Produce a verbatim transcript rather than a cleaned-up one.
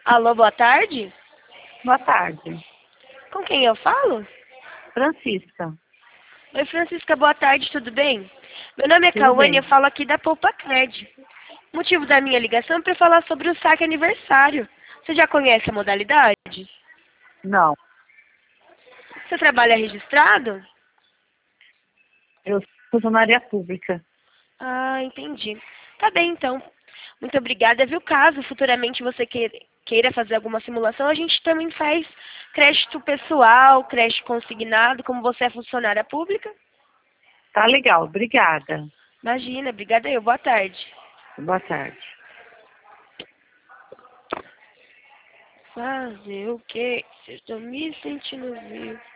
Alô, boa tarde? Boa tarde. Com quem eu falo? Francisca, Oi, Francisca, boa tarde, tudo bem? Meu nome é tudo Cauane e eu bem? falo aqui da Poupa Cred. O motivo da minha ligação é para falar sobre o saque aniversário. Você já conhece a modalidade? Não, Você trabalha registrado? eu sou funcionária pública. Ah, entendi. Tá bem, então. Muito obrigada, viu? Caso futuramente você queira queira fazer alguma simulação, a gente também faz crédito pessoal, crédito consignado, como você é funcionária pública. Tá legal, obrigada. Imagina, obrigada eu. Boa tarde. Boa tarde. Fazer o quê? Se eu estou me sentindo vivo.